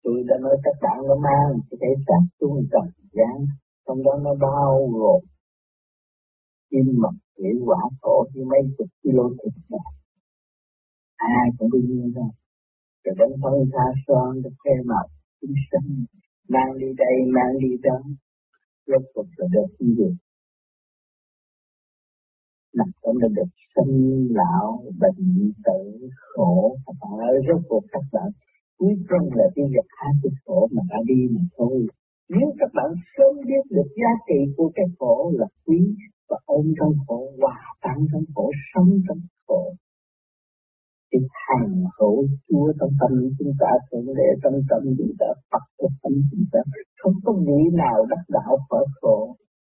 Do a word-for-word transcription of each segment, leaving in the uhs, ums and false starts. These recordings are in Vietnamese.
Tôi đã nói các bạn nó mang cái thể xác xuống trần gian, trong đó nó bao gồm kim mộc thủy hỏa thổ với mấy chục kilo thịt này. Ai cũng đương nhiên đâu. Rồi đến phân xa son được khe màu chúng sanh mang đi đây mang đi đó, rốt cuộc là được cái gì? Nằm trong là được sinh lão bệnh tử khổ. Các bạn ơi, rốt cuộc các bạn cuối cùng là đi gặp hai cái khổ mà đã đi mà thôi. Nếu các bạn sớm biết được giá trị của cái khổ là quý và ôm trong khổ, hòa tan trong khổ, sống trong khổ, thì hành hữu Chúa trong tâm chúng ta, thượng đế trong tâm chúng ta, Phật trong tâm chúng ta, không có vị nào đắc đạo khỏi khổ.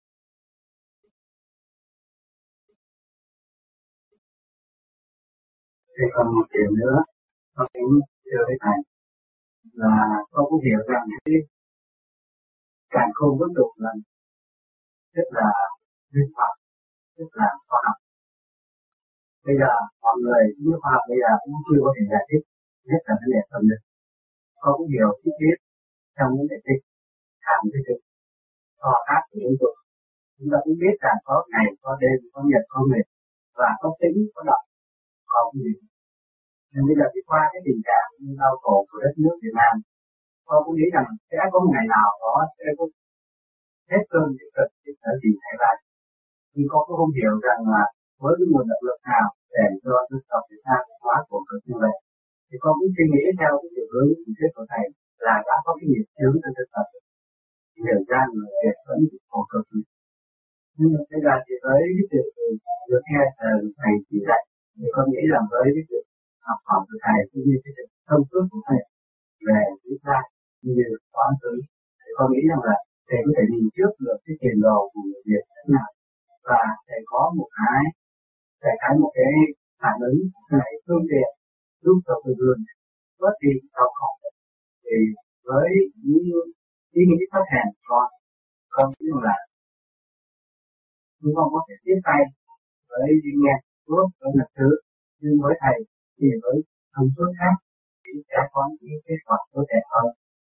Thì còn một điều nữa, có thể thưa với thầy là con cũng hiểu rằng cái càng khôn bất tục là rất là thuyết pháp, rất là khoa học. Bây giờ mọi người với khoa học bây giờ cũng chưa có thể giải thích nhất là vấn đề tâm linh. Con cũng hiểu chi tiết trong những giải thích hàm cái sự to ác của chúng tôi. Chúng ta cũng biết rằng có ngày, có đêm, có nhật, có nguyệt và có tính, có động, có gì. Nhưng bây giờ thì qua cái tình trạng như đau khổ của đất nước Việt Nam, con cũng nghĩ rằng sẽ có một ngày nào đó sẽ có hết cơn chịu cực thì sẽ tìm thấy lại. Nhưng con cũng không hiểu rằng là với cái nguồn động lực nào để cho dân tộc Việt Nam hóa khổ cực như vậy. Thì con cũng suy nghĩ theo cái chiều hướng của thuyết của thầy là đã có cái nghiệp chướng trong dân tộc. Nhiều ra người Việt vẫn bị khổ cực. Nhưng mà bây giờ thì với cái việc được nghe thầy chỉ dạy, thì con nghĩ rằng với cái việc học hỏi của thầy cũng như cái sự thông suốt của thầy về chúng ta như quá khứ, thì con nghĩ rằng là thầy có thể nhìn trước được cái tiền đồ của người Việt thế nào, và thầy có một cái thầy có một cái phản ứng này phương tiện giúp cho người dân bớt đi đau khổ. Thì với những ý nghĩ phát hành của con, con nghĩ rằng là chúng con có thể tiếp tay với nghe thuốc với lịch sử, nhưng với thầy thì với thông số khác thì sẽ có những kết quả tốt đẹp hơn.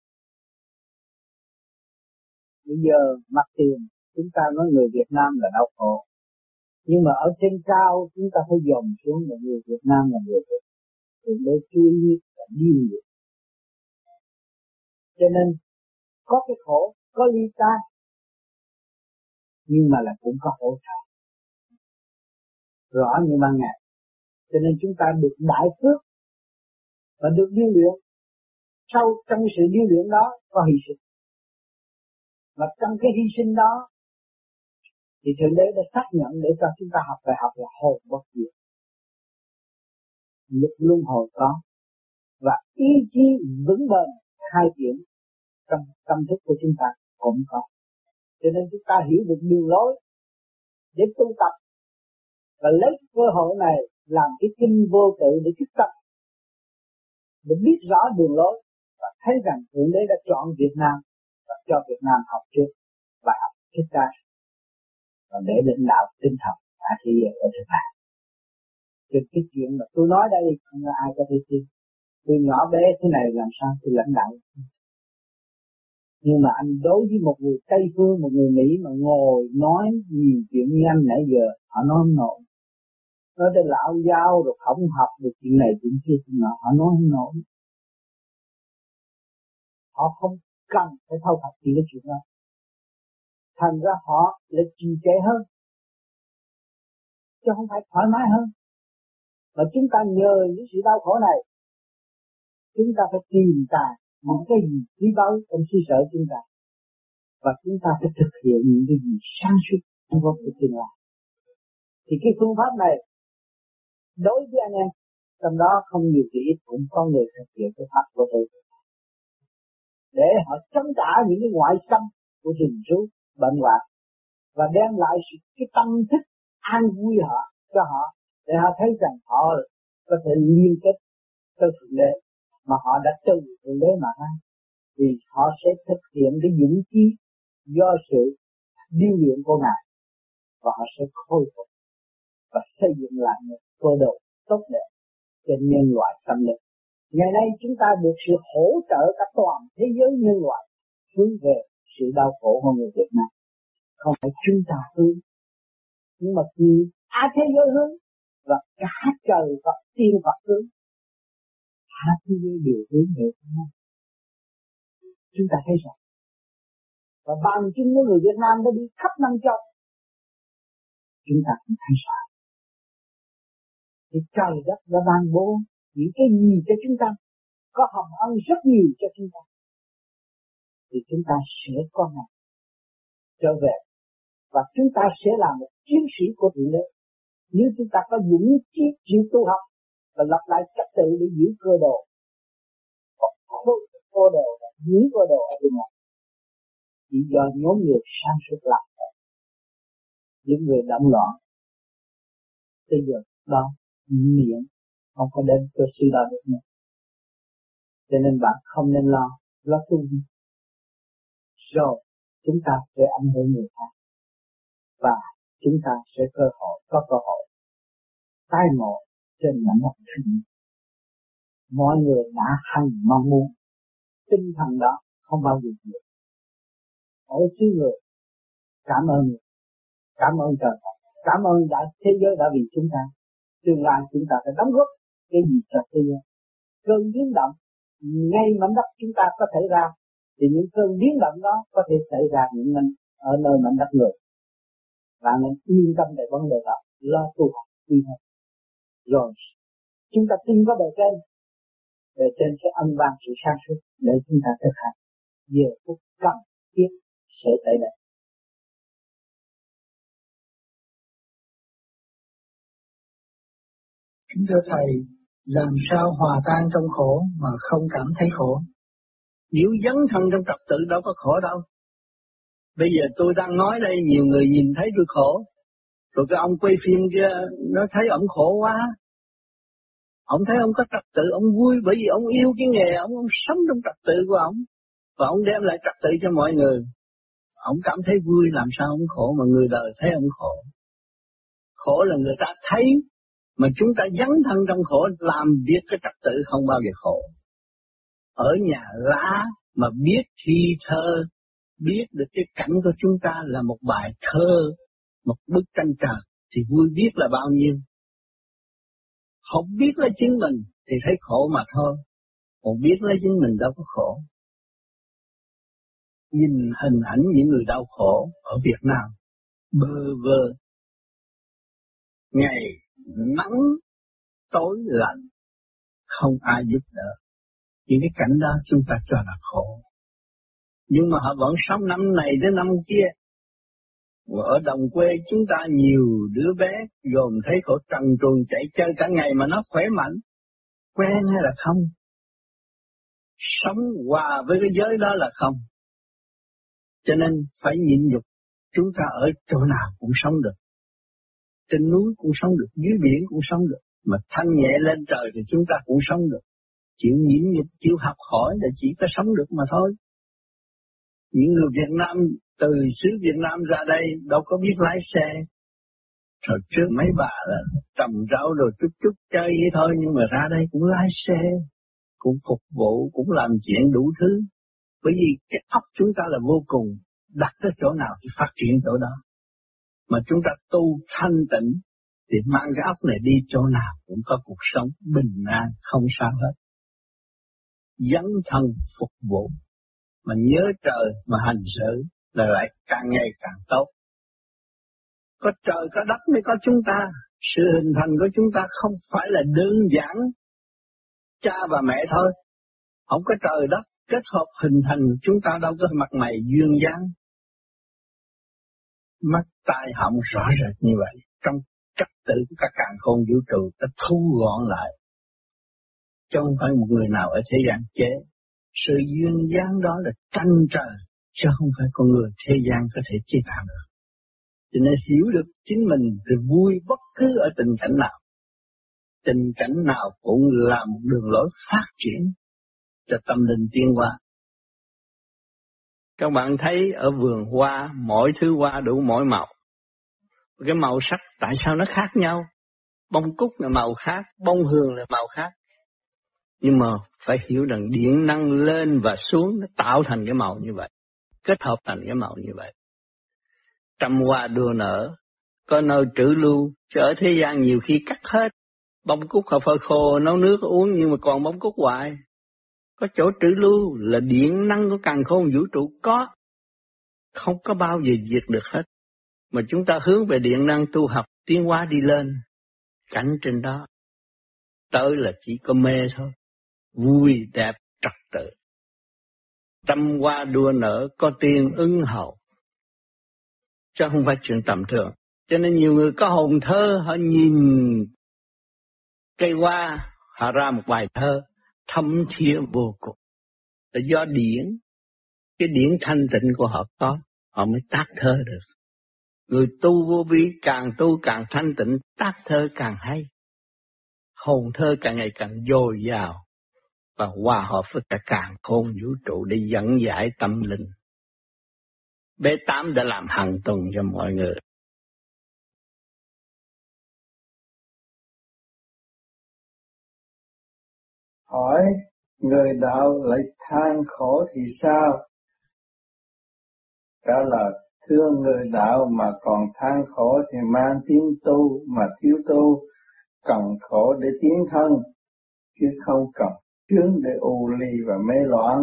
Bây giờ mặt tiền chúng ta nói người Việt Nam là đau khổ, nhưng mà ở trên cao chúng ta phải dòm xuống là người Việt Nam là người Việt, thì để chú ý là điên được. Cho nên có cái khổ, có ly tan, nhưng mà là cũng có hỗ trợ rõ như ban ngày. Cho nên chúng ta được đại phước và được điêu luyện. Sau trong sự điêu luyện đó có hy sinh, và trong cái hy sinh đó thì Thượng Đế đã xác nhận để cho chúng ta học bài học là hồn bất diệt, lực luân hồi có, và ý chí vững bền khai triển trong tâm thức của chúng ta cũng có. Cho nên chúng ta hiểu được đường lối để tu tập, và lấy cơ hội này làm cái kinh vô tự để thức tập, để biết rõ đường lối và thấy rằng Thượng Đế đã chọn Việt Nam và cho Việt Nam học trước bài học thích ca, và để lãnh đạo tinh thần đã thi ở trên bàn. Cho cái chuyện mà tôi nói đây không có ai có thể tin. Tôi nhỏ bé thế này làm sao tôi lãnh đạo? Nhưng mà anh đối với một người Tây Phương, một người Mỹ mà ngồi nói nhiều chuyện như anh nãy giờ, họ nói không nổi. Nói tới lão giáo rồi không học được chuyện này chuyện kia chuyện nọ, họ nói không nổi. Họ không cần phải thâu thập những cái chuyện đó. Thành ra họ lại trì trệ hơn, chứ không phải thoải mái hơn. Mà chúng ta nhờ những sự đau khổ này, chúng ta phải tìm tòi những cái gì quý báu trong suy sở chúng ta, và chúng ta phải thực hiện những cái gì sáng suốt trong cuộc tương lai. Thì cái phương pháp này đối với anh em trong đó không nhiều thì ít cũng có người thực hiện cái pháp của tôi, để họ chống trả những cái ngoại xâm của rừng rú bệnh hoạn, và đem lại sự cái tâm thức an vui họ cho họ, để họ thấy rằng họ có thể liên kết tới Thượng Đế mà họ đã từ Thượng Đế mà ra, vì họ sẽ thực hiện cái dũng khí do sự điêu luyện của Ngài, và họ sẽ khôi phục và xây dựng lại một cơ đồ tốt đẹp cho nhân loại tâm linh. Ngày nay chúng ta được sự hỗ trợ cả toàn thế giới nhân loại hướng về sự đau khổ của người Việt Nam. Không phải chúng ta hướng, nhưng mà cả thế giới hướng và cả trời Phật tiên Phật hướng. Cả thế giới đều hướng về chúng ta. Chúng ta thấy rõ. Và bằng chứng của người Việt Nam đã đi khắp năm châu. Chúng ta cũng thấy rõ. Thì trời đất đã ban bố những cái gì cho chúng ta, có hồng ân rất nhiều cho chúng ta, thì chúng ta sẽ có ngày trở về và chúng ta sẽ là một chiến sĩ của Thượng Đế. Nếu chúng ta có dũng chí chịu tu học và lập lại trật tự để giữ cơ đồ, cơ đồ là giữ cơ đồ ở bên ngoài, chỉ do nhóm người sáng suốt làm những người động loạn. Bây giờ đó miệng không có đến cơ sư đó được nữa. Cho nên bạn không nên lo, lo tu đi. Rồi chúng ta sẽ ảnh hưởng người khác. Và chúng ta sẽ cơ hội, có cơ hội tái ngộ trên mảnh đất thiên. Mọi người đã hằng mong muốn. Tinh thần đó không bao giờ diệt. Ở xứ người, cảm ơn người. Cảm ơn trời. Cảm ơn đã thế giới đã vì chúng ta. Tương lai chúng ta phải đóng góp cái gì cho thế giới. Cơn biến động ngay mảnh đất chúng ta có thể ra, thì những cơn biến động đó có thể xảy ra những nơi ở nơi mảnh đất người. Và nên yên tâm về vấn đề đó, lo tu học đi hết. Rồi chúng ta tin có bề trên, bề trên sẽ ân ban sự sáng suốt để chúng ta thực hành. Giờ phút cần thiết sẽ xảy ra. Kính thưa Thầy, làm sao hòa tan trong khổ mà không cảm thấy khổ? Nếu dấn thân trong trật tự đâu có khổ đâu. Bây giờ tôi đang nói đây, nhiều người nhìn thấy tôi khổ. Rồi cái ông quay phim kia, nó thấy ông khổ quá. Ông thấy ông có trật tự, ông vui bởi vì ông yêu cái nghề, ông, ông sống trong trật tự của ông. Và ông đem lại trật tự cho mọi người. Ông cảm thấy vui, làm sao ông khổ mà người đời thấy ông khổ. Khổ là người ta thấy, mà chúng ta dấn thân trong khổ, làm việc cái trật tự không bao giờ khổ. Ở nhà lá mà biết thi thơ, biết được cái cảnh của chúng ta là một bài thơ, một bức tranh trời, thì vui biết là bao nhiêu. Không biết lấy chính mình thì thấy khổ mà thôi, còn biết lấy chính mình đâu có khổ. Nhìn hình ảnh những người đau khổ ở Việt Nam, bơ vơ, ngày nắng tối lạnh, không ai giúp đỡ. Những cái cảnh đó chúng ta cho là khổ. Nhưng mà họ vẫn sống năm này đến năm kia. Ở đồng quê chúng ta nhiều đứa bé gồm thấy khổ trần truồng chạy chơi cả ngày mà nó khỏe mạnh. Quen hay là không? Sống hòa với cái giới đó là không. Cho nên phải nhịn nhục. Chúng ta ở chỗ nào cũng sống được. Trên núi cũng sống được, dưới biển cũng sống được. Mà thanh nhẹ lên trời thì chúng ta cũng sống được. Chịu nhịn nhục, chịu học hỏi là chỉ có sống được mà thôi. Những người Việt Nam từ xứ Việt Nam ra đây đâu có biết lái xe. Rồi trước mấy bà là trồng rau rồi chút chút chơi vậy thôi, nhưng mà ra đây cũng lái xe, cũng phục vụ, cũng làm chuyện đủ thứ. Bởi vì cái óc chúng ta là vô cùng, đặt tới chỗ nào thì phát triển chỗ đó. Mà chúng ta tu thanh tịnh thì mang cái óc này đi chỗ nào cũng có cuộc sống bình an, không sao hết. Dấn thân phục vụ, mà nhớ trời mà hành xử là lại càng ngày càng tốt. Có trời có đất mới có chúng ta. Sự hình thành của chúng ta không phải là đơn giản cha và mẹ thôi. Không có trời đất kết hợp hình thành chúng ta đâu có mặt mày duyên dáng. Mắt tai họng rõ rệt như vậy. Trong trật tự của các càn khôn vũ trụ ta thu gọn lại. Chứ không phải một người nào ở thế gian chế. Sự duyên dáng đó là tranh trời, chứ không phải con người thế gian có thể chế tạo được. Cho nên hiểu được chính mình thì vui bất cứ ở tình cảnh nào. Tình cảnh nào cũng là một đường lối phát triển cho tâm linh tiến hóa. Các bạn thấy ở vườn hoa, mỗi thứ hoa đủ mỗi màu. Cái màu sắc tại sao nó khác nhau? Bông cúc là màu khác, bông hương là màu khác. Nhưng mà phải hiểu rằng điện năng lên và xuống nó tạo thành cái màu như vậy, kết hợp thành cái màu như vậy. Trăm hoa đua nở, có nơi trữ lưu, chứ ở thế gian nhiều khi cắt hết. Bông cúc họ phơi khô, nấu nước uống nhưng mà còn bông cúc hoài. Có chỗ trữ lưu là điện năng của càn khôn vũ trụ có. Không có bao giờ diệt được hết. Mà chúng ta hướng về điện năng tu học, tiến hóa đi lên. Cảnh trên đó, tới là chỉ có mê thôi. Vui, đẹp, trật tự. Trăm hoa đua nở, có tiên ứng hậu. Chứ không phải chuyện tầm thường. Cho nên nhiều người có hồn thơ, họ nhìn cây hoa, họ ra một bài thơ thâm thía vô cùng. Là do điển, cái điển thanh tịnh của họ có, họ mới tác thơ được. Người tu vô vi càng tu càng thanh tịnh, tác thơ càng hay. Hồn thơ càng ngày càng dồi dào và hòa hợp với cả càn khôn vũ trụ để dẫn giải tâm linh. B tám đã làm hàng tuần cho mọi người. Hỏi, người đạo lại than khổ thì sao? Trả lời, thưa người đạo mà còn than khổ thì mang tiếng tu mà thiếu tu, cần khổ để tiến thân, chứ không cần chướng để u ly và mê loạn.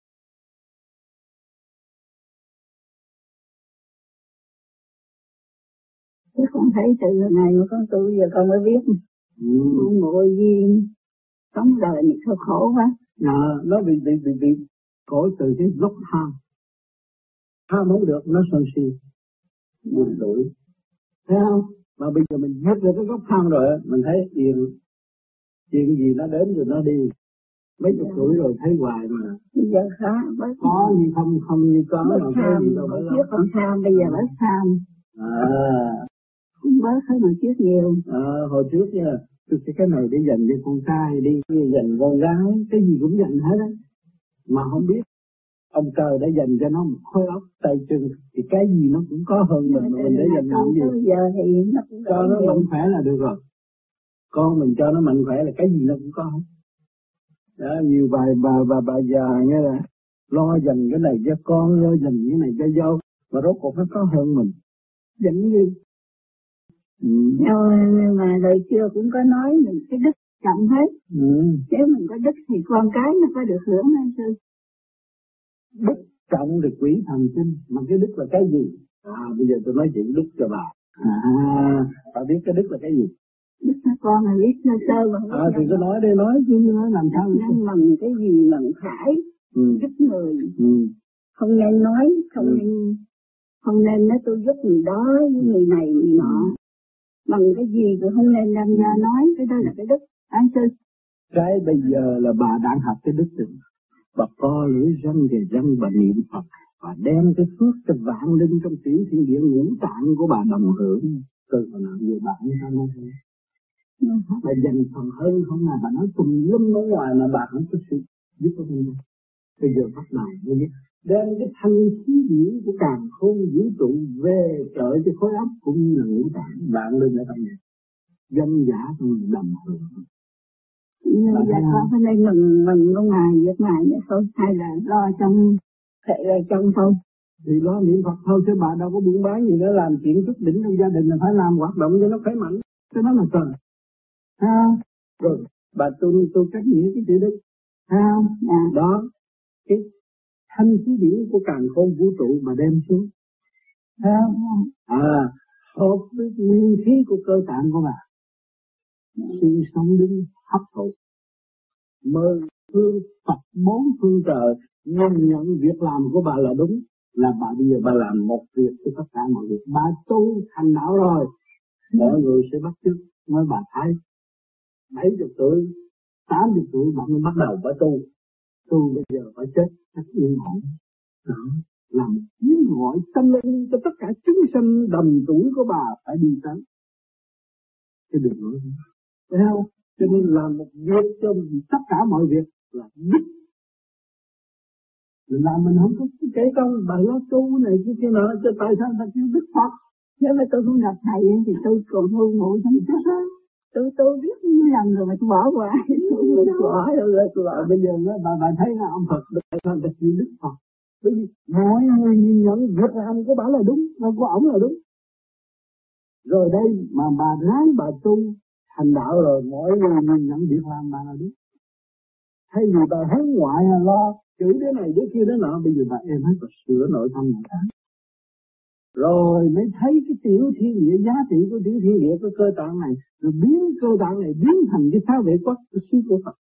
Chứ con thấy từ ngày mà con tu giờ con mới biết. Ừ. Ngồi gì sống đời này sao khổ quá. À, nó bị bị bị bị khổ từ cái gốc tham. Tham không được nó sân si, buồn đuổi, thấy không? Mà bây giờ mình hết được cái gốc tham rồi, mình thấy chuyện chuyện gì nó đến rồi nó đi. Mấy chục tuổi rồi thấy hoài mà. Bây giờ khá, bớt có như không không như có mà có gì đâu. Bớt trước còn tham, bây giờ bớt tham. À. Không bớt hơn hồi trước nhiều. À, hồi trước nha, tôi sẽ cái này để dành cho con trai đi, dành con gái, cái gì cũng dành hết đấy. Mà không biết ông trời đã dành cho nó một khối óc tay chân thì cái gì nó cũng có hơn mình, mà mình để dành làm gì? Giờ thì nó cũng cho nó mạnh khỏe là được rồi. Con mình cho nó mạnh khỏe là cái gì nó cũng có. Đó, nhiều bà bà bà bà già nghe là lo dành cái này cho con, lo dành cái này cho dâu, mà rốt cuộc nó có hơn mình. Dành gì? Ừ. Nhưng mà đời xưa cũng có nói mình cái đức trọng hết. Ừ. Nếu mình có đức thì con cái nó có được hưởng hay sư? Đức trọng thì quỷ thần sinh, mà cái đức là cái gì? À, bây giờ tôi nói chuyện đức cho bà. À, bà biết cái đức là cái gì? Đức là con là biết sơ sơ mà. À, thì tôi nói đây nói chứ nói làm sao? Nên bằng cái gì bằng phải, ừ. giúp người. Ừ. Không nên nói, không ừ. nên, không nên nói tôi giúp người đó với người này người nọ. Ừ. Bằng cái gì tôi không nên đem ra nói, cái đó là cái đức. Anh sư. Cái bây giờ là bà đang học cái đức tình. Bà co lưỡi răng về răng bà niệm Phật và đem cái phước cho vạn linh trong tiểu thiên địa ngũ tạng của bà đồng hưởng. Từ bà nào về bạn sao nói thế? Bà dành phần hơn không là bà nói tùm lum ở ngoài mà bà không có sự giúp cho mình. Bây giờ bắt đầu mới biết đem cái thanh khí điển của càn khôn vũ trụ về trợ cho khối óc cũng như là ngũ tạng vạn linh ở trong này. Dân giả trong này đồng hưởng. Nhưng giờ con phải nên mừng mừng ở ngoài việc ngoài vậy thôi, hay là lo trong thể là trong thôi. Thì lo niệm Phật thôi, chứ bà đâu có buôn bán gì nữa, làm chuyện chút đỉnh trong gia đình là phải làm hoạt động cho nó khỏe mạnh, cho nó là trời. À, rồi bà tu tu cách nghĩa cái chữ đức, à, à. Đó cái thanh khí điển của càn khôn vũ trụ mà đem xuống, à, à hợp với nguyên khí của cơ tạng của bà, xuyên sống đứng hấp thụ, mơ phương Phật bốn phương trời nhận nhận việc làm của bà là đúng, là bà bây giờ bà làm một việc cho tất cả mọi việc, bà tu thành đạo rồi, mọi người sẽ bắt chước. Nói bà thấy bảy chục tuổi, tám chục tuổi bạn mới bắt đầu phải tu, tu bây giờ phải chết chắc yên ổn, làm tiếng gọi tâm linh cho tất cả chúng sanh đồng tuổi của bà phải đi tới cái đường lối, thấy không? Cho nên làm một việc cho tất cả mọi việc là đức. Mình làm mình không có kể công, bà lo tu này kia kia nọ, cho tại sao ta kêu đức Phật? Nếu mà tôi không gặp thầy thì tôi còn hưu ngủ sống chết hết. Tôi tôi biết mấy lần rồi mà tôi bỏ qua. Tôi bỏ rồi tôi bỏ. Bây giờ đó, bà, bà thấy là ông Phật được là được chịu Đức Phật. Bởi vì mọi người nhìn nhận việc làm của bà là đúng, và của ổng là đúng. Rồi đây mà bà ráng bà tu thành đạo rồi, mọi người nhìn nhận việc làm bà là đúng. Thay vì bà hướng ngoại lo chửi đứa này đứa kia đứa nọ, bây giờ bà em hết bà sửa nội tâm người ta. Rồi mới thấy cái tiểu thiên địa, giá trị của tiểu thiên địa, của cơ tạng này, rồi biến cơ tạng này biến thành cái sáu vệ quốc của sư của Phật.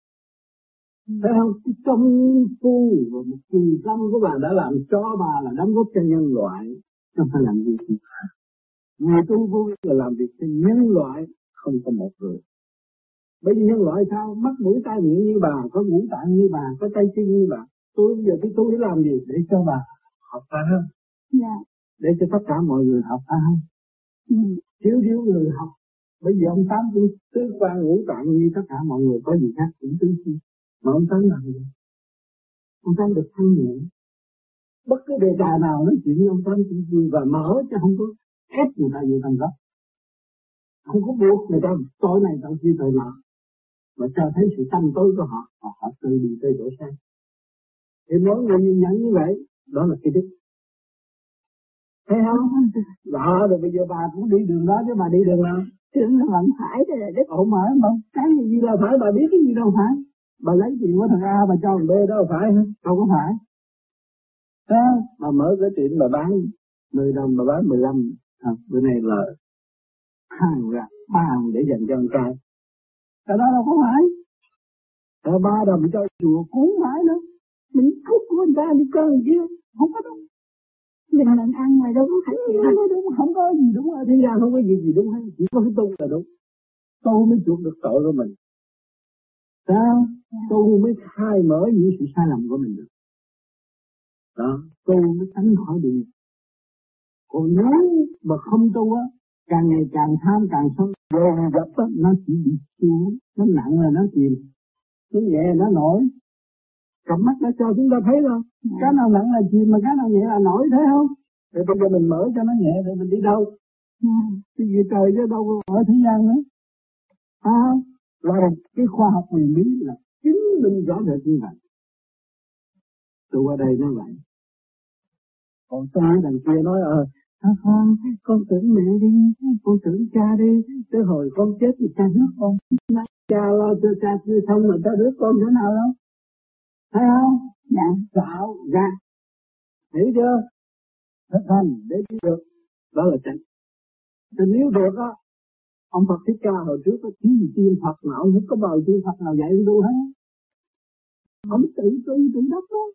Thấy không? Cái công phu và một kỳ tâm của bà đã làm cho bà là đóng góp cho nhân loại, không phải làm gì gì cả. Người tu vô là làm việc cho nhân loại, không có một người. Bởi vì nhân loại sao? Mắt mũi tai miệng như bà, có ngũ tạng như bà, có tay chân như bà. Tôi bây giờ tôi tu để làm gì? Để cho bà học ta hơn. Dạ. Để cho tất cả mọi người học ta hơn. Ừ. Thiếu thiếu người học. Bởi vì ông Tám cũng tứ quan ngũ tạng như tất cả mọi người, có gì khác cũng tứ chi. Mà ông Tám làm gì? Ông Tám được thanh nhẹ. Bất cứ đề tài nào nói chuyện với ông Tám cũng vui và mở, chứ không có ép người ta vô tâm gốc. Không có buộc người ta tối này tối kia tối nọ, mà cho thấy sự tâm tối của họ, họ, họ tự đi tới chỗ sáng. Thì mỗi người nhìn nhận như vậy, đó là cái đức. Thấy không? Đó, rồi bây giờ bà cũng đi đường đó chứ bà đi đường nào? Tưởng là bạn phải đây là đức. Ổn mà không? Cái gì là phải, bà biết cái gì đâu phải. Bà lấy chuyện của thằng A bà cho thằng B đó là phải hả? Đâu có phải. Đó, mà mở cái chuyện bà bán mười đồng bà bán mười lăm, à, bữa nay là hàng ra ba đồng để dành cho con trai. Cái đó đâu có phải. Rồi ba đồng cho chùa cuốn phải nữa. Mình cút của người ta đi cơn kia, không có đúng. Mình lần ăn mà đâu có phải gì đâu. Đúng, không có gì đúng ở thế gian, không có gì gì đúng hết. Chỉ có cái tu là đúng. Tu mới chuộc được tội của mình. Sao? Tu mới khai mở những sự sai lầm của mình được. Đó, tu mới tránh khỏi địa ngục. Còn nếu mà không tu á, càng ngày càng tham càng sân, rồi gặp á, nó chỉ bị xuống, nó nặng là nó chìm, nó nhẹ nó nổi. Cặp mắt đã cho chúng ta thấy rồi, à. Cái nào nặng là chìm mà cái nào nhẹ là nổi, thấy không? Rồi bây giờ mình mở cho nó nhẹ rồi mình đi đâu? À. Cái gì trời chứ đâu có ở thế gian nữa. À, là cái khoa học huyền bí là chứng minh rõ rệt như vậy. Tôi qua đây nói vậy. Còn tôi đằng kia nói ờ, à, con, con tưởng mẹ đi, con tưởng cha đi, tới hồi con chết thì cha rước con. Cha lo cho cha chưa xong mà cha rước con thế nào đâu. Thấy không? Dạ. Tạo ra. Hiểu chưa? Thật thành để đi được. Đó là chân. Thì nếu được á, ông Phật Thích Ca hồi trước có chỉ gì tiên Phật mà ông không có bờ tiên Phật nào dạy ông tu hết. Ông tự tu tự đắp đó.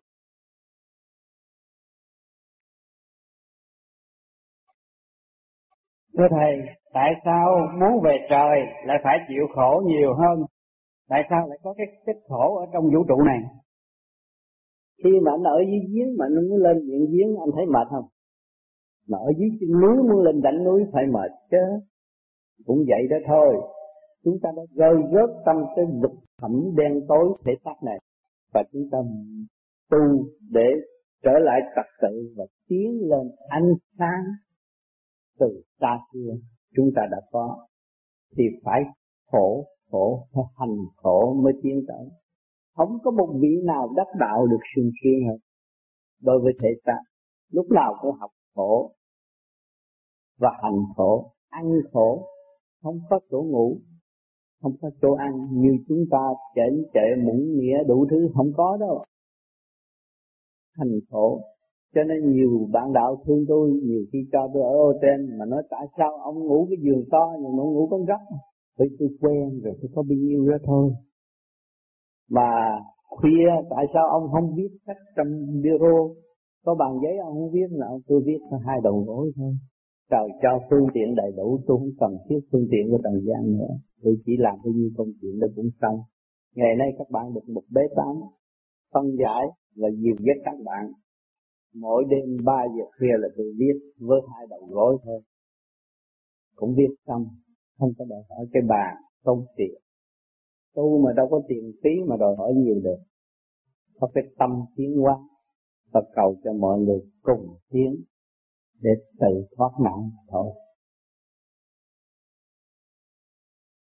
Thưa Thầy, tại sao muốn về trời lại phải chịu khổ nhiều hơn? Tại sao lại có cái cái khổ ở trong vũ trụ này? Khi mà anh ở dưới giếng mà anh muốn lên miệng giếng anh thấy mệt không? Mà ở dưới chân núi muốn lên đỉnh núi phải mệt chứ. Cũng vậy đó thôi. Chúng ta đã rơi rớt tâm tới vực thẳm đen tối thể xác này. Và chúng ta tu để trở lại trật tự và tiến lên ánh sáng từ xa xưa chúng ta đã có. Thì phải khổ, khổ, phải hành khổ mới tiến tới. Không có một vị nào đắc đạo được sung sướng hơn. Đối với thể xác, lúc nào cũng học khổ và hành khổ, ăn khổ, không có chỗ ngủ, không có chỗ ăn như chúng ta chảnh chệ muỗng mĩa đủ thứ, không có đâu. Hành khổ, cho nên nhiều bạn đạo thương tôi, nhiều khi cho tôi ở ô trên mà nói tại sao ông ngủ cái giường to nhưng mà ông ngủ con góc. Bởi tôi quen rồi, tôi có bao nhiêu đó thôi. Mà khuya tại sao ông không viết sách trong bureau, có bằng giấy ông không viết nào, tôi viết hai đầu gối thôi. Trời cho phương tiện đầy đủ, tôi không cần thiết phương tiện của trần gian nữa, tôi chỉ làm cái gì công chuyện đó cũng xong. Ngày nay các bạn được một bế tám phân giải và dìu dắt các bạn. Mỗi đêm ba giờ khuya là tôi viết với hai đầu gối thôi, cũng viết xong, không có đòi hỏi cái bàn không tiền. Tu mà đâu có tiền phí mà đòi hỏi nhiều được. Có cái tâm tiến hóa và cầu cho mọi người cùng tiến để tự thoát nạn thôi.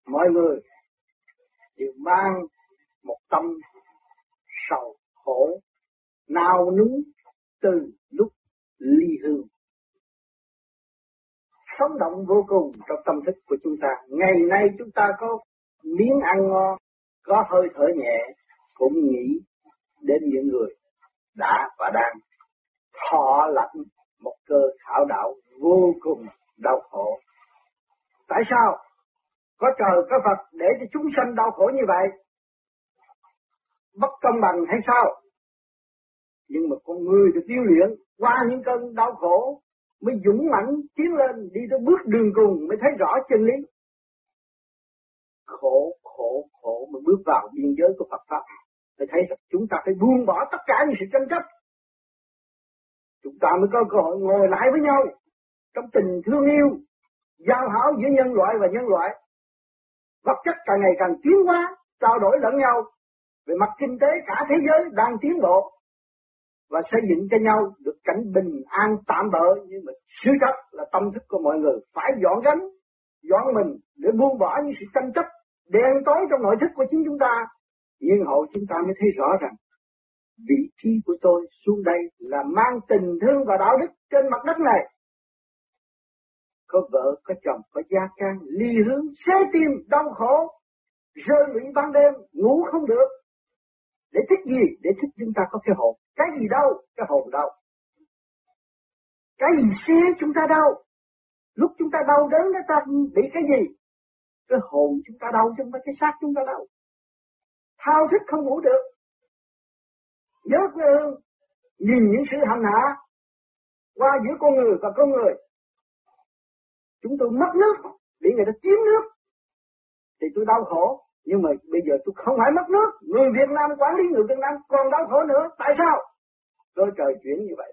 mọi người đều mang một tâm sầu khổ nao núng từ lúc ly hương. Sống động vô cùng trong tâm thức của chúng ta. Ngày nay chúng ta có miếng ăn ngon, có hơi thở nhẹ, cũng nghĩ đến những người đã và đang thọ lãnh một cơ khảo đạo vô cùng đau khổ. Tại sao? Có trời có Phật để cho chúng sanh đau khổ như vậy? Bất công bằng hay sao? Nhưng mà con người được điêu luyện qua những cơn đau khổ mới dũng mãnh tiến lên, đi tới bước đường cùng mới thấy rõ chân lý. Khổ, khổ, khổ mà bước vào biên giới của Phật Pháp mới thấy rằng chúng ta phải buông bỏ tất cả những sự tranh chấp. Chúng ta mới có cơ hội ngồi lại với nhau trong tình thương yêu, giao hảo giữa nhân loại và nhân loại. Vật chất càng ngày càng tiến hóa, trao đổi lẫn nhau. Về mặt kinh tế cả thế giới đang tiến bộ và xây dựng cho nhau được cảnh bình an tạm bợ, nhưng mà sự thật là tâm thức của mọi người phải dọn gánh, dọn mình để buông bỏ những sự tranh chấp đen tối trong nội thức của chính chúng ta. Nhưng hậu chúng ta mới thấy rõ rằng vị trí của tôi xuống đây là mang tình thương và đạo đức trên mặt đất này. Có vợ, có chồng, có gia can, ly hướng, xé tim, đau khổ, rơi lụy ban đêm, ngủ không được. Để thích gì? Để thích chúng ta có cái hồn. Cái gì đâu? Cái hồn đâu? Cái gì xé chúng ta đâu? Lúc chúng ta đau đớn chúng ta bị cái gì? Cái hồn chúng ta đau chứ không phải cái xác chúng ta đau. Thao thức không ngủ được. Nhớ quê hương, nhìn những sự hành hạ qua giữa con người và con người. Chúng tôi mất nước, bị người ta chiếm nước, thì tôi đau khổ. Nhưng mà bây giờ tôi không phải mất nước, người Việt Nam quản lý người Việt Nam còn đau khổ nữa. Tại sao? Rồi trời chuyển như vậy.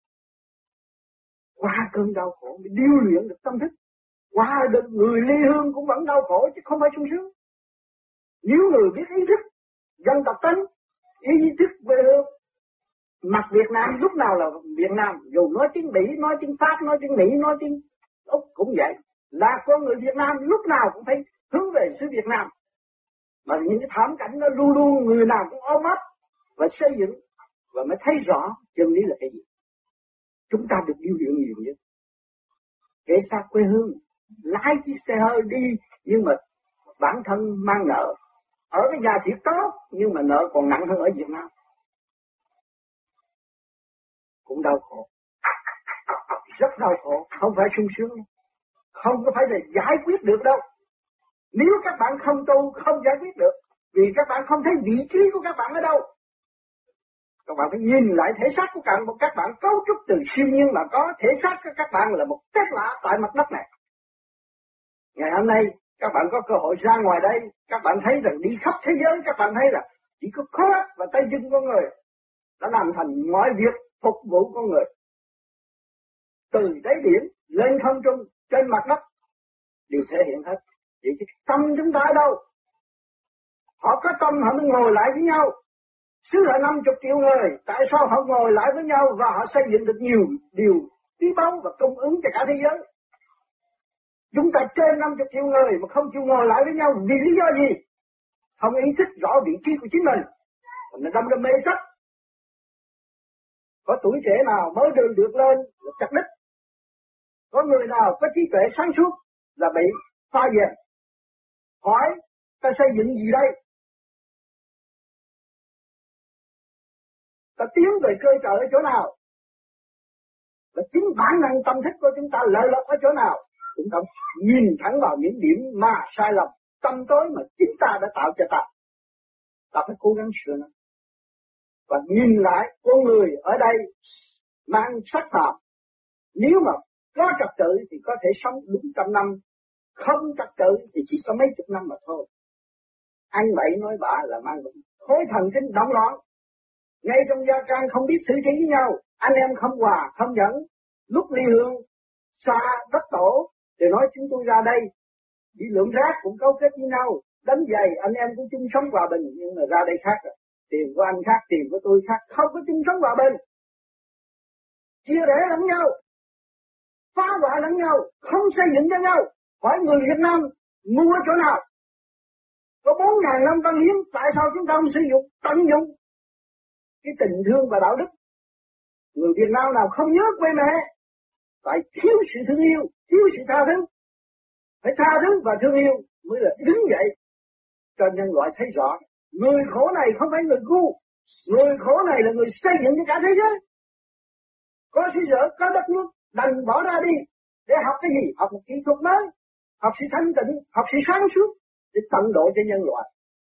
Qua cơn đau khổ mới điêu luyện được tâm thức. Qua được người ly hương cũng vẫn đau khổ chứ không phải sung sướng. Nếu người biết ý thức dân tộc tánh, ý thức về hương, mặt Việt Nam lúc nào là Việt Nam, dù nói tiếng Bỉ, nói tiếng Pháp, nói tiếng Mỹ, nói tiếng Úc cũng vậy. Là con người Việt Nam lúc nào cũng phải hướng về xứ Việt Nam. Mà những cái thảm cảnh nó luôn luôn người nào cũng ôm ấp và xây dựng và mới thấy rõ chân lý là cái gì. Chúng ta được điêu luyện nhiều nhất. Kể xa quê hương, lái chiếc xe hơi đi nhưng mà bản thân mang nợ. Ở cái nhà thì tốt nhưng mà nợ còn nặng hơn ở Việt Nam. Cũng đau khổ. Rất đau khổ, không phải sung sướng. Không có phải là giải quyết được đâu. Nếu các bạn không tu, không giải quyết được. Vì các bạn không thấy vị trí của các bạn ở đâu. Các bạn phải nhìn lại thể xác của các bạn. Các bạn cấu trúc từ siêu nhiên mà có. Thể xác của các bạn là một phép lạ tại mặt đất này. Ngày hôm nay, các bạn có cơ hội ra ngoài đây. Các bạn thấy rằng đi khắp thế giới, các bạn thấy là chỉ có khối óc và tay chân con người đã làm thành mọi việc phục vụ con người. Từ đáy biển lên không trung, trên mặt đất đều thể hiện hết. Vậy thì tâm chúng ta ở đâu? Họ có tâm họ mới ngồi lại với nhau. Xứ là năm chục triệu người, tại sao họ ngồi lại với nhau và họ xây dựng được nhiều điều quý báu và cung ứng cho cả thế giới? Chúng ta trên năm chục triệu người mà không chịu ngồi lại với nhau vì lý do gì? Không ý thức rõ vị trí của chính mình, mình đâm ra mê chấp. Có tuổi trẻ nào mới được được lên là chặt đích. Có người nào có trí tuệ sáng suốt là bị pha về. Hỏi ta xây dựng gì đây? Ta tiến về cơ trợ ở chỗ nào? Và chính bản năng tâm thức của chúng ta lợi lộc ở chỗ nào? Chúng ta nhìn thẳng vào những điểm mà sai lầm, tâm tối mà chính ta đã tạo cho ta. Ta phải cố gắng sửa nó. Và nhìn lại con người ở đây mang sắc phạm. Nếu mà có trật tự thì có thể sống đúng trăm năm. Không trật tự thì chỉ có mấy chục năm mà thôi. Anh vậy nói bạ là mang bệnh. Khối thần kinh động loạn. Ngay trong gia can không biết xử trí với nhau. Anh em không hòa, không dẫn. Lúc ly hương, xa đất tổ, thì nói chúng tôi ra đây. Đi lượng rác cũng cấu kết với nhau. Đánh giày anh em cũng chung sống hòa bình. Nhưng mà ra đây khác rồi. Tiền của anh khác, tiền của tôi khác. Không có chung sống hòa bình. Chia rẽ lẫn nhau. Phá hoại lẫn nhau. Không xây dựng cho nhau. Hỏi người Việt Nam mua chỗ nào? Có bốn ngàn năm tăng hiến, tại sao chúng ta không sử dụng, tận dụng cái tình thương và đạo đức? Người Việt Nam nào không nhớ quê mẹ, phải thiếu sự thương yêu, thiếu sự tha thứ. Phải tha thứ và thương yêu mới là đứng dậy cho nhân loại thấy rõ. Người khổ này không phải người ngu, người khổ này là người xây dựng cho cả thế giới. Có suy dở, có đất nước, đành bỏ ra đi để học cái gì? Học một kỹ thuật mới, học sự thanh tịnh, học sự sáng suốt để tận độ cho nhân loại.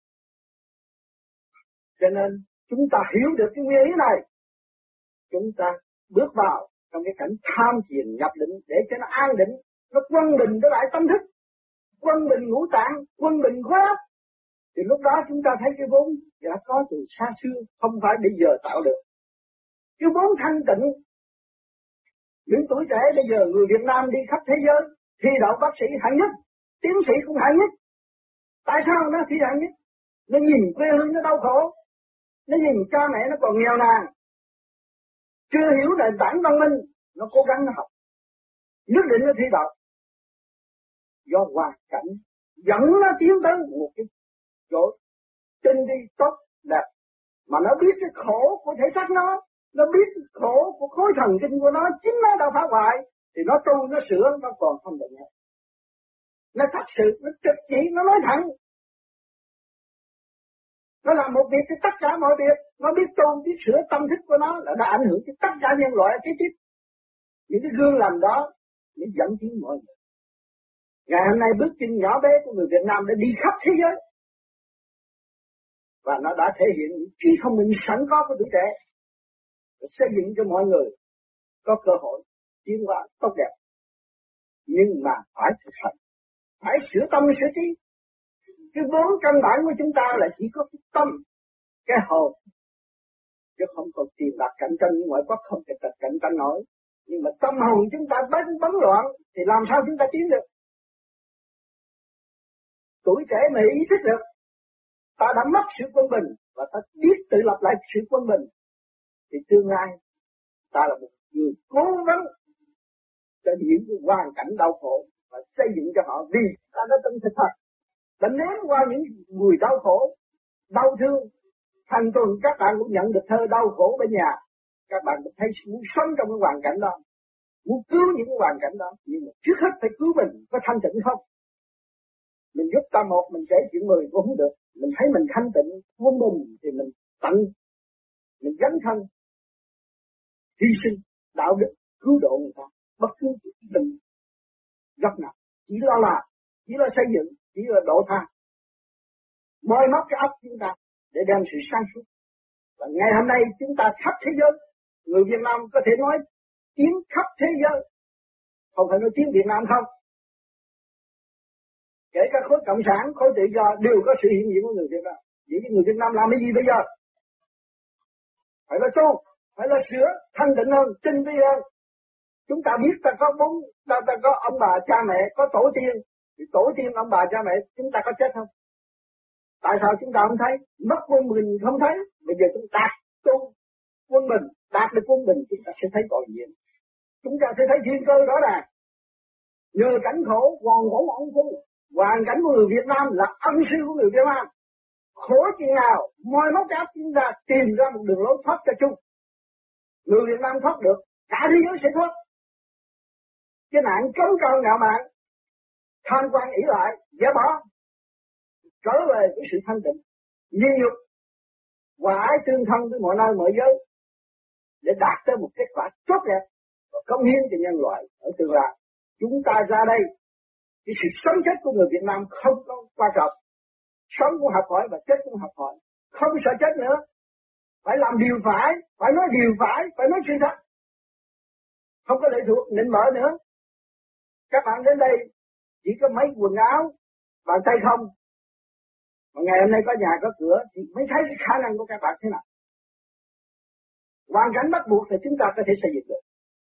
Cho nên chúng ta hiểu được cái nguyên lý này, chúng ta bước vào trong cái cảnh tham thiền nhập định để cho nó an định, nó quân bình trở lại tâm thức, quân bình ngũ tạng, quân bình khối óc. Thì lúc đó chúng ta thấy cái vốn đã có từ xa xưa, không phải bây giờ tạo được. Cái vốn thanh tịnh, những tuổi trẻ bây giờ người Việt Nam đi khắp thế giới, thi đậu bác sĩ hạng nhất, tiến sĩ cũng hạng nhất. Tại sao nó thi hạng nhất? Nó nhìn quê hương nó đau khổ, nó nhìn cha mẹ nó còn nghèo nàn, chưa hiểu nền tảng văn minh, nó cố gắng nó học, nhất định nó thi đậu. Do hoàn cảnh dẫn nó tiến tới một cái chỗ tinh đi tốt đẹp, mà nó biết cái khổ của thể xác nó, nó biết cái khổ của khối thần kinh của nó, chính nó đã phá hoại, thì nó tu, nó sửa, nó còn không được hết. Nó thật sự, nó trực chỉ, nó nói thẳng. Nó làm một việc thì tất cả mọi việc, nó biết tu, biết sửa tâm thức của nó là đã ảnh hưởng tới tất cả nhân loại kế tiếp. Những cái gương làm đó để dẫn tiến mọi người. Ngày hôm nay bước chân nhỏ bé của người Việt Nam đã đi khắp thế giới. Và nó đã thể hiện những trí thông minh sẵn có của tuổi trẻ, để xây dựng cho mọi người có cơ hội tiến hóa tốt đẹp. Nhưng mà phải thực hành, phải sửa tâm sửa trí. Cái vốn căn bản của chúng ta là chỉ có cái tâm, cái hồn, chứ không còn tiền bạc cạnh tranh với ngoại quốc, không thể cạnh tranh nổi. Nhưng mà tâm hồn chúng ta bấn bấn loạn thì làm sao chúng ta tiến được? Tuổi trẻ mà ý thức được ta đã mất sự quân bình và ta biết tự lập lại sự quân bình, thì tương lai ta là một người cố vấn cho những cái hoàn cảnh đau khổ và xây dựng cho họ, vì ta đã từng thực thật, đã nếm qua những mùi đau khổ, đau thương. Thành tuần các bạn cũng nhận được thơ đau khổ bên nhà, các bạn cũng thấy muốn sống trong cái hoàn cảnh đó, muốn cứu những cái hoàn cảnh đó, nhưng mà trước hết phải cứu mình, có thanh tịnh không? Mình giúp ta một, mình kể chuyện mười cũng không được. Mình thấy mình thanh tịnh, quân bình thì mình tận, mình dấn thân, hy sinh, đạo đức, cứu độ người ta, bất cứ tình góc nào, chỉ lo làm, chỉ lo xây dựng, chỉ lo độ tha, moi móc cái óc chúng ta để đem sự sáng suốt. Và ngày hôm nay chúng ta khắp thế giới, người Việt Nam có thể nói tiếng khắp thế giới, không phải nói tiếng Việt Nam không. Kể cả khối cộng sản, khối tự do đều có sự hiện diện của người Việt Nam. Vậy người Việt Nam làm cái gì bây giờ? Phải là tu, phải là sửa, thanh tịnh hơn, tinh vi hơn. Chúng ta biết ta có bốn, ta, ta có ông bà cha mẹ, có tổ tiên, thì tổ tiên ông bà cha mẹ chúng ta có chết không? Tại sao chúng ta không thấy? Mất quân bình không thấy. Bây giờ chúng ta tu quân bình, đạt được quân bình chúng ta sẽ thấy tội nghiệp. Chúng ta sẽ thấy thiên cơ đó là nhờ cảnh khổ, hoàn khổ ân phu. Hoàn cảnh của người Việt Nam là ân sư của người Việt Nam. Khổ chuyện nào, moi móc áp chúng ta tìm ra một đường lối thoát cho chung. Người Việt Nam thoát được, cả thế giới sẽ thoát. Cái nạn cấm cao ngạo mạn, tham quan ỷ lại, giả bỏ, trở về với sự thanh tịnh, nhiên nhục, hòa ái tương thân với mọi nơi mọi giới, để đạt tới một kết quả tốt đẹp và cống hiến cho nhân loại ở tương lai. Chúng ta ra đây, cái sự sống chết của người Việt Nam không có quan trọng, sống cũng học hỏi và chết cũng học hỏi, không sợ chết nữa, phải làm điều phải, phải nói điều phải, phải nói sự thật, không có lệ thuộc nịnh bợ nữa. Các bạn đến đây chỉ có mấy quần áo, bàn tay không, mà ngày hôm nay có nhà có cửa thì mới thấy cái khả năng của các bạn thế nào. Hoàn cảnh bắt buộc thì chúng ta có thể xây dựng được.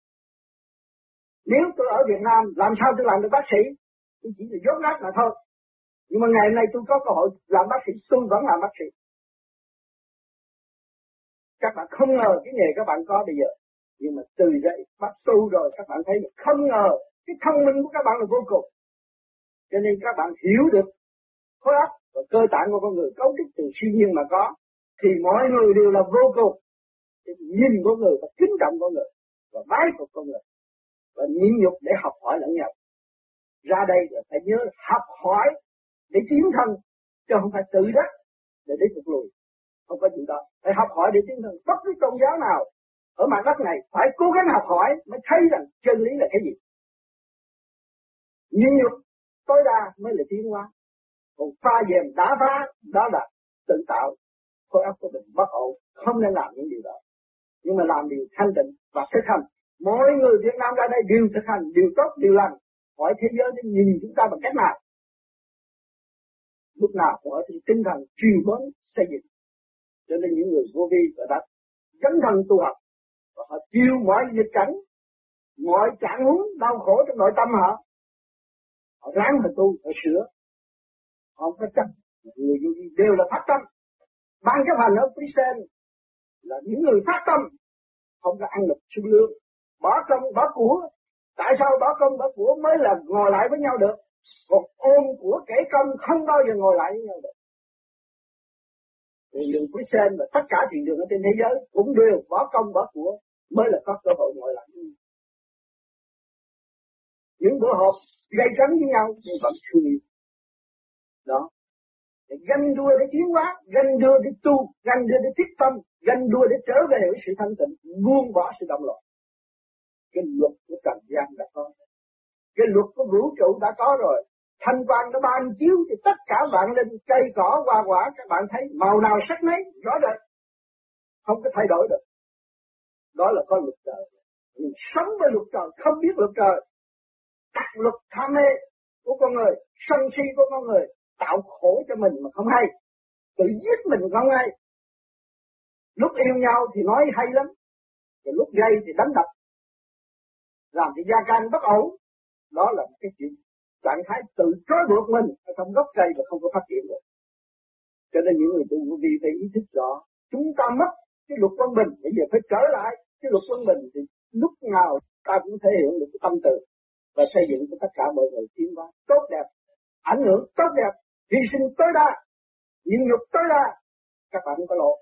Nếu tôi ở Việt Nam làm sao tôi làm được bác sĩ? Tôi chỉ là dốt nát mà thôi. Nhưng mà ngày hôm nay tôi có cơ hội làm bác sĩ, tôi vẫn làm bác sĩ. Các bạn không ngờ cái nghề các bạn có bây giờ. Nhưng mà từ dậy bắt tu rồi các bạn thấy không ngờ cái thông minh của các bạn là vô cùng. Cho nên các bạn hiểu được khối óc và cơ tạng của con người cấu trúc từ siêu nhiên mà có, thì mọi người đều là vô cùng. Thì nhìn con người và kính trọng con người và bái phục con người và nhịn nhục để học hỏi lẫn nhau. Ra đây là phải nhớ học hỏi để tiến thân, chứ không phải tự đắc để để phục lùi. Không có chuyện đó. Phải học hỏi để tiến thân. Bất cứ tôn giáo nào ở mặt đất này phải cố gắng học hỏi mới thấy rằng chân lý là cái gì. Nhịn nhục tối đa mới là tiến hóa. Còn pha dèm đá phá đó là tự tạo. Khối óc của mình bất ổn, không nên làm những điều đó. Nhưng mà làm điều thanh tịnh và thực hành. Mỗi người Việt Nam ra đây đều thực hành, điều tốt, điều lành. Hỏi thế giới để nhìn chúng ta bằng cách nào? Lúc nào cũng ở trên tinh thần truyền bá xây dựng. Cho nên những người vô vi và đã dấn thân tu học và họ chịu mọi nghịch cảnh, mọi trạng huống đau khổ trong nội tâm họ, họ ráng mà tu, họ sửa, họ không có chấp. Người vô vi đều là phát tâm. Ban chấp hành ở Prisen là những người phát tâm, không có ăn lực sung lương, bỏ công bỏ của. Tại sao bỏ công bỏ của mới là ngồi lại với nhau được? Còn ôm của kể công không bao giờ ngồi lại với nhau được. Thiền đường Prisen và tất cả thiền đường ở trên thế giới cũng đều bỏ công bỏ của mới là có cơ hội ngồi lại với nhau. Những bữa họp gây cấn với nhau nhưng vẫn thương yêu. Đó. Để ganh đua để tiến hóa, ganh đua để tu, ganh đua để thiết tâm, ganh đua để trở về với sự thanh tịnh, buông bỏ sự động loạn. Cái luật của trần gian đã có, cái luật của vũ trụ đã có rồi. Thanh quang đã ban chiếu thì tất cả vạn linh, cây cỏ, hoa quả các bạn thấy màu nào sắc nấy rõ rệt, không có thay đổi được. Đó là có luật trời. Mình sống với luật trời, không biết luật trời, đặt luật tham mê của con người, sân si của con người, tạo khổ cho mình mà không hay, tự giết mình không hay. Lúc yêu nhau thì nói hay lắm, rồi lúc gây thì đánh đập, làm cho gia can bất ổn. Đó là một cái chuyện trạng thái tự trói buộc mình ở trong gốc cây và không có phát triển được. Cho nên những người tu vô vi phải ý thức rõ, chúng ta mất cái luật quân bình, bây giờ phải trở lại cái luật quân bình thì lúc nào ta cũng thể hiện được cái tâm từ và xây dựng cho tất cả mọi người tiến hóa tốt đẹp, ảnh hưởng tốt đẹp, hy sinh tối đa, nhịn nhục tối đa. Các bạn không có lộ.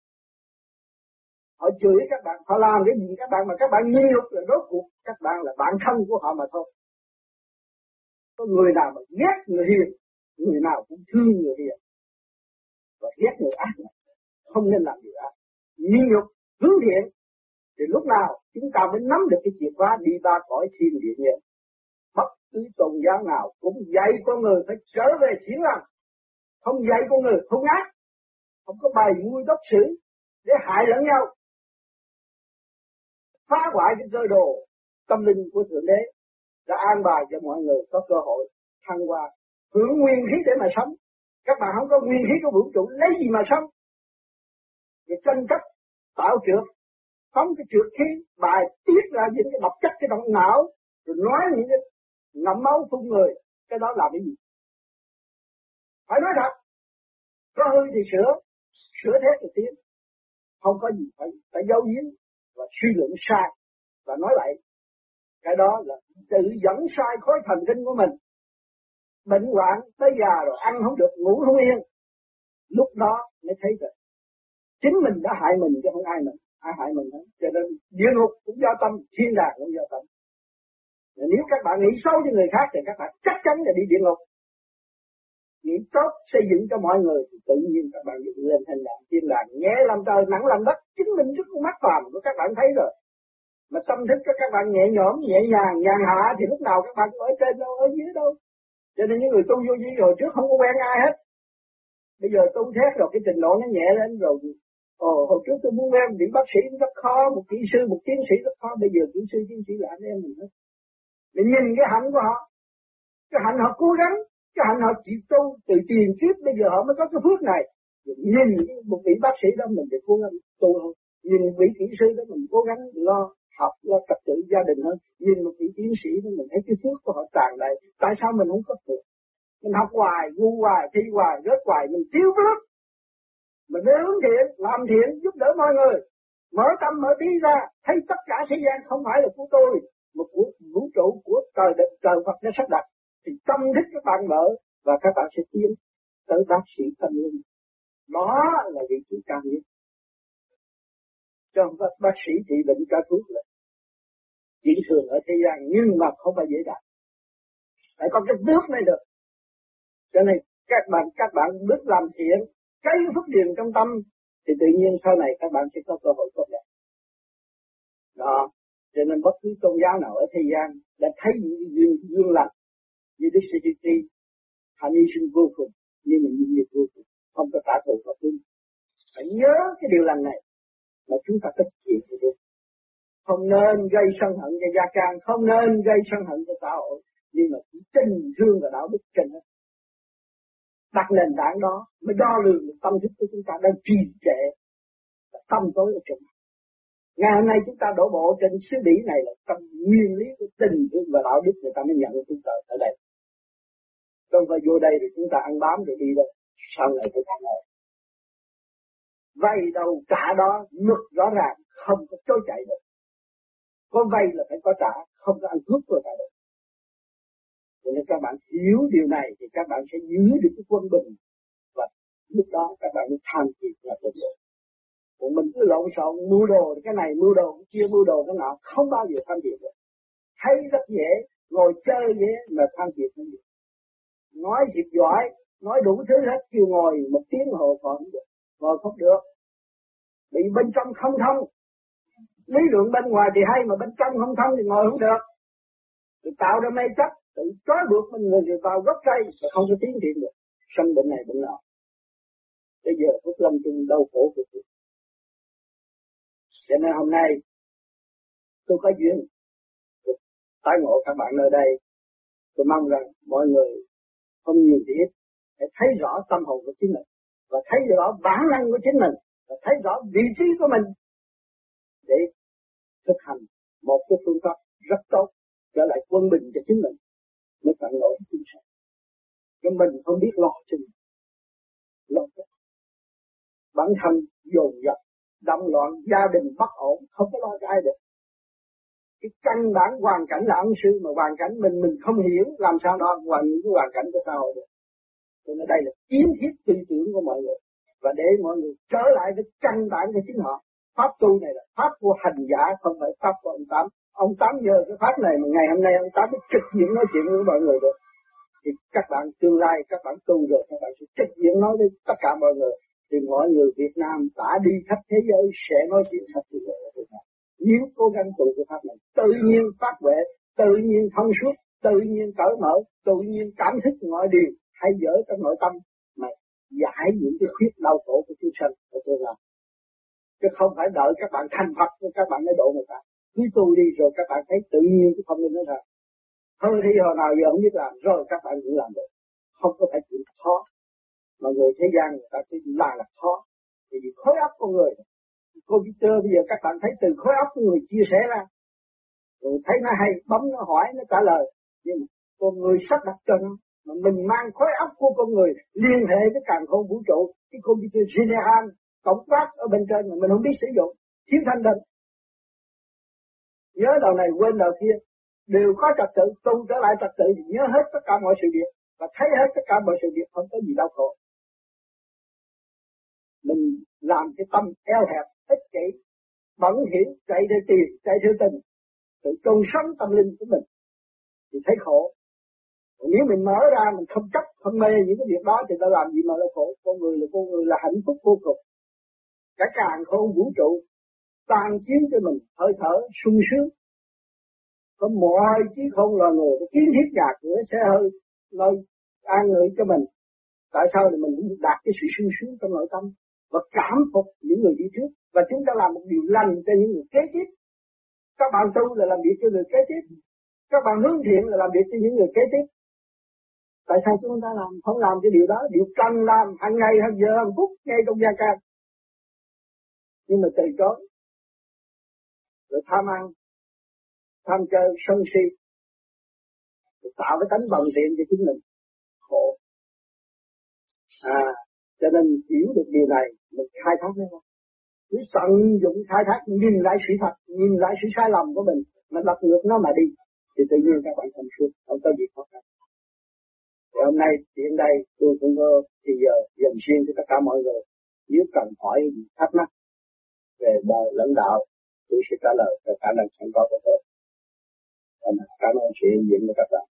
Họ chửi các bạn, họ làm cái gì các bạn mà các bạn nhịn nhục là rốt cuộc các bạn là bạn thân của họ mà thôi. Có người nào mà ghét người hiền, người nào cũng thương người hiền và ghét người ác, không nên làm điều ác. Nhịn nhục, hướng thiện thì lúc nào chúng ta mới nắm được cái chìa khóa đi ba cõi thiên địa nhân. Bất cứ tôn giáo nào cũng dạy con người phải trở về thiện lành, không dạy con người không ác, không có bày mưu đốc xử để hại lẫn nhau, phá hoại cái cơ đồ tâm linh của Thượng Đế đã an bài cho mọi người có cơ hội thăng hoa, hưởng nguyên khí để mà sống. Các bạn không có nguyên khí của vũ trụ lấy gì mà sống? Để tranh chấp, tạo trượt, phóng cái trượt khí, bài tiết ra những cái độc chất cái động não, rồi nói những cái ngậm máu phun người, cái đó là cái gì? Phải nói thật, có hư thì sửa, sửa thế thì tiến, không có gì phải phải giấu giếm và suy luận sai và nói lại. Cái đó là tự dẫn sai khối thần kinh của mình. Bệnh hoạn tới già rồi ăn không được, ngủ không yên. Lúc đó mới thấy rồi chính mình đã hại mình chứ không ai mình, ai hại mình hết. Cho nên địa ngục cũng do tâm, thiên đàng cũng do tâm. Nếu các bạn nghĩ xấu cho người khác thì các bạn chắc chắn là đi địa ngục. Nghĩ tốt xây dựng cho mọi người thì tự nhiên các bạn dựng lên thành đàng thiên đàng, nhẹ làm trời nặng làm đất, chứng minh trước con mắt phàm của các bạn thấy rồi. Mà tâm thức của các bạn nhẹ nhõm, nhẹ nhàng, nhàn hạ thì lúc nào các bạn cũng ở trên đâu, ở dưới đâu. Cho nên những người tu vô vi hồi trước không có quen ai hết. Bây giờ tu thét rồi cái trình độ nó nhẹ lên rồi. Ồ, hồi trước tôi muốn quen vị bác sĩ rất khó, một kỹ sư, một tiến sĩ rất khó. Bây giờ kỹ sư, tiến sĩ là anh em mình hết. Để nhìn cái hạnh của họ, cái hạnh họ cố gắng, cái hạnh họ chịu tu từ tiền kiếp bây giờ họ mới có cái phước này. Nhìn một vị bác sĩ đó mình phải cố gắng tu hơn, nhìn một vị kỹ sư đó mình cố gắng lo học, lo trật tự gia đình hơn, nhìn một vị tiến sĩ đó mình thấy cái phước của họ tràn đầy. Tại sao mình không có phước? Mình học hoài, ngu hoài, thi hoài, rớt hoài, mình thiếu phước. Mình mới hướng thiện, làm thiện, giúp đỡ mọi người, mở tâm mở trí ra, thấy tất cả thế gian không phải là của tôi, mà của vũ trụ, của trời đất, trời Phật đã sắp đặt. Thì tâm thức các bạn mở và các bạn sẽ tiến. tới bác sĩ tâm linh. Đó là vị trí cao nhất. Cho bác, bác sĩ trị bệnh ca thuốc là chỉ thường ở thế gian nhưng mà không phải dễ đạt. Phải có cái bước mới được. Cho nên các bạn các bạn bước làm thiện, cái phước điền trong tâm thì tự nhiên sau này các bạn sẽ có cơ hội tốt đẹp. Đó, cho nên bất cứ tôn giáo nào ở thế gian đã thấy những duyên duyên lành như Đức Sư Chi Tri, hạnh hy sinh vô cùng, nhưng mà những việc vô cùng, không có trả thù và thương. Phải nhớ cái điều lành này mà chúng ta thực hiện được. Không nên gây sân hận cho gia can, không nên gây sân hận cho xã hội, nhưng mà chỉ tình thương và đạo đức trên hết. Đặt nền tảng đó mới đo lường được tâm thức của chúng ta đang trì trệ và tâm tối ở trong. Ngày hôm nay chúng ta đổ bộ trên xứ Bỉ này là trong nguyên lý của tình thương và đạo đức người ta mới nhận chúng ta ở đây. Không phải vô đây rồi chúng ta ăn bám rồi đi đâu, sau này chúng ta này. Vay đâu trả đó, luật rõ ràng, không có chối chạy được. Có vay là phải có trả, không có ăn cướp của trả được. Cho nên các bạn hiểu điều này thì các bạn sẽ giữ được cái quân bình. Và lúc đó các bạn mới tham thiền là được rồi. Còn mình cứ lộn xộn mưu đồ cái này, mưu đồ cái kia, mưu đồ cái nọ, không bao giờ tham thiền được. Thấy rất dễ, ngồi chơi dễ mà tham thiền không được. Nói việc giỏi, nói đủ thứ hết, kêu ngồi một tiếng hồ còn không được, ngồi không được. Bị bên trong không thông. Lý luận bên ngoài thì hay mà bên trong không thông thì ngồi không được. Thì tạo ra mê chấp, tự trói buộc mình người vào gốc cây và không có tiến triển được. Sân bệnh này bệnh nọ. Bây giờ Phúc Lâm Trung đau khổ cực kỳ. Cho nên hôm nay tôi có duyên tái ngộ các bạn nơi đây. Tôi mong rằng mọi người không nhiều thì ít để thấy rõ tâm hồn của chính mình và thấy rõ bản năng của chính mình và thấy rõ vị trí của mình để thực hành một cái phương pháp rất tốt trở lại quân bình cho chính mình mới tận nổi chính xác. Cho mình không biết lo cho mình, lo cho bản thân dồn dập, động loạn, gia đình bất ổn, không có lo cho ai được. Cái căn bản hoàn cảnh là ân sư mà hoàn cảnh mình mình không hiểu làm sao đó hoàn những cái hoàn cảnh của xã hội được. Cho nên đây là kiến thiết tư tưởng của mọi người và để mọi người trở lại với căn bản của chính họ. Pháp tu này là pháp của hành giả, không phải pháp của ông Tám. Ông Tám nhờ cái pháp này mà ngày hôm nay ông Tám mới trực diện nói chuyện với mọi người được. Thì các bạn tương lai, các bạn tu rồi, các bạn sẽ trực diện nói với tất cả mọi người. Thì mọi người Việt Nam đã đi khắp thế giới sẽ nói chuyện khắp thế giới ở Việt Nam. Nếu cố gắng tu cái pháp này, tự nhiên phát huệ, tự nhiên thông suốt, tự nhiên cởi mở, tự nhiên cảm thức mọi điều hay dở trong nội tâm mà giải những cái khuyết đau khổ của chúng sanh của tôi làm. Chứ không phải đợi các bạn thành Phật rồi các bạn mới độ người ta. Cứ tu đi rồi các bạn thấy tự nhiên cái phong linh nó ra. Thôi thì hồi nào giờ không biết làm rồi các bạn cũng làm được. Không có phải chuyện khó. Mà người thế gian người ta cứ làm là khó. Vì khối óc con người. Computer bây giờ các bạn thấy từ khối óc của người chia sẻ ra. Rồi thấy nó hay, bấm nó hỏi, nó trả lời. Nhưng mà con người sắp đặt cho nó. Mà mình mang khối óc của con người liên hệ với càn khôn vũ trụ. Cái computer general, tổng quát ở bên trên mà mình không biết sử dụng. Thiếu thanh định. Nhớ đầu này quên đầu kia. Đều có trật tự, tu trở lại trật tự thì nhớ hết tất cả mọi sự việc. Và thấy hết tất cả mọi sự việc, không có gì đau khổ. Mình làm cái tâm eo hẹp, ích kỷ, bẩn hiểm, chạy theo tiền, chạy theo tình, tự trôn sống tâm linh của mình thì thấy khổ. Còn nếu mình mở ra, mình không chấp, không mê những cái việc đó thì ta làm gì mà là khổ. Con người là con người là hạnh phúc vô cùng. Cả càn khôn vũ trụ tan chiếm cho mình hơi thở sung sướng. Có mọi trí không loài người kiến thiết nhà cửa sẽ hơi nơi an ngự cho mình. Tại sao thì mình cũng đạt cái sự sung sướng trong nội tâm và cảm phục những người đi trước và chúng ta làm một điều lành cho những người kế tiếp. Các bạn tu là làm việc cho người kế tiếp, các bạn hướng thiện là làm việc cho những người kế tiếp. Tại sao chúng ta làm không làm cái điều đó? Điều cần làm hàng ngày, hàng giờ, hàng phút ngay trong gia can. Nhưng mà từ chối, rồi tham ăn, tham chơi, sân si, rồi tạo cái tánh bằng tiện cho chính mình khổ. À, cho nên hiểu được điều này, mình khai thác nó. Cứ tận dụng khai thác, nhìn lại sự thật, nhìn lại sự sai lầm của mình, mà lật ngược nó mà đi, thì tự nhiên các bạn thành suốt, không có gì khó khăn. Thì hôm nay tiện đây tôi cũng có thì giờ dành riêng cho tất cả mọi người. Nếu cần hỏi thắc mắc về đời lãnh đạo, tôi sẽ trả lời theo khả năng sẵn có của tôi. Cảm ơn sự hiện diện của các bạn.